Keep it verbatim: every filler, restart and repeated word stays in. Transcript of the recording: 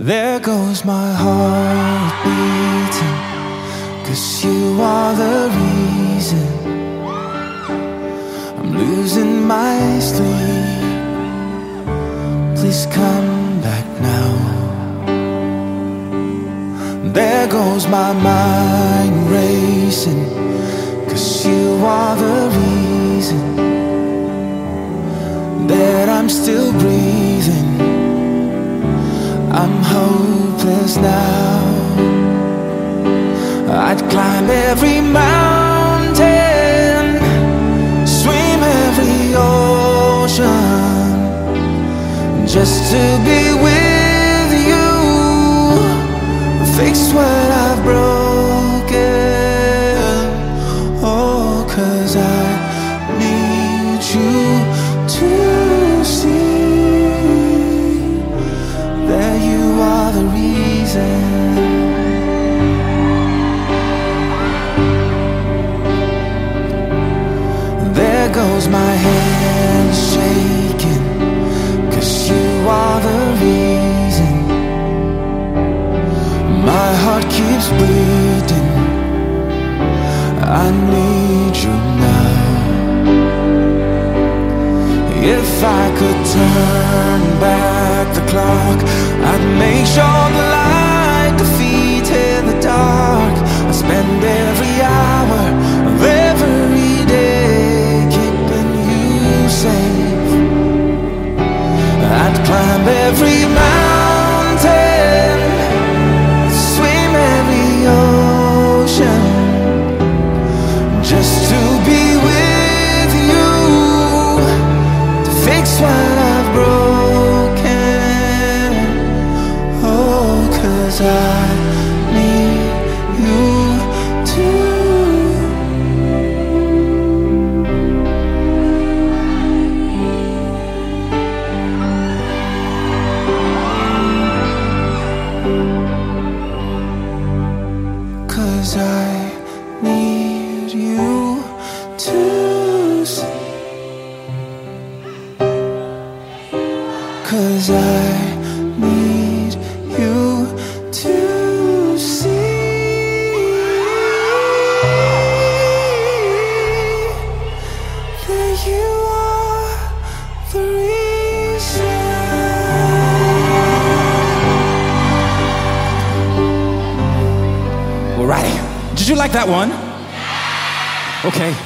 There goes my heart beating, 'cause you are the reason I'm losing my sleep. Please come back now. There goes my mind racing, 'cause you are the reason that I'm still breathing. I'm hopeless now. I'd climb every mountain, swim every ocean, just to be with you, fix what I've broken. Oh, 'cause I need you to see that you are the reason. There goes my hand shaking, 'cause you are the reason my heart keeps bleeding. I need you now. If I could turn back the clock, I'd make sure the light defeated the dark. I spend every hour of every day keeping you safe. I'd climb every mountain, swim every ocean, just to be with you, to fix what I've broken. Oh, 'cause I need you to. Cause I need you to see. Cause I need you to see that you are the reason. Alrighty. Did you like that one? Okay.